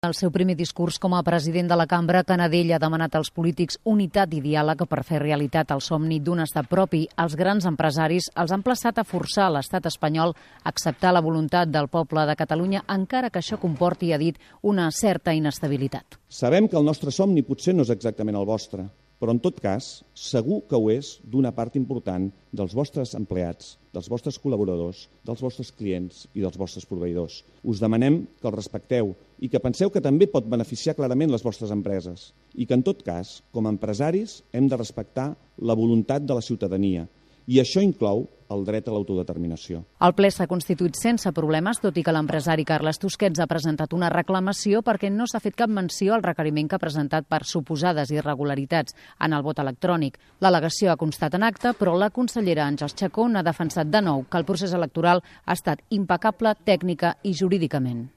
El seu primer discurs com a president de la cambra, Canadell ha demanat als polítics unitat i diàleg per fer realitat el somni d'un estat propi. Els grans empresaris els han emplaçat a forçar l'estat espanyol a acceptar la voluntat del poble de Catalunya, encara que això comporti, ha dit, una certa inestabilitat. Sabem que el nostre somni potser no és exactament el vostre, però en tot cas segur que ho és d'una part important dels vostres empleats, dels vostres col·laboradors, dels vostres clients i dels vostres proveïdors. Us demanem que el respecteu i que penseu que també pot beneficiar clarament les vostres empreses i que, en tot cas, com a empresaris, hem de respectar la voluntat de la ciutadania i això inclou el dret a l'autodeterminació. El ple s'ha constituït sense problemes, tot i que l'empresari Carles Tusquets ha presentat una reclamació perquè no s'ha fet cap menció al requeriment que ha presentat per suposades irregularitats en el vot electrònic. L'al·legació ha constat en acte, però la consellera Àngels Chacón ha defensat de nou que el procés electoral ha estat impecable tècnica i jurídicament.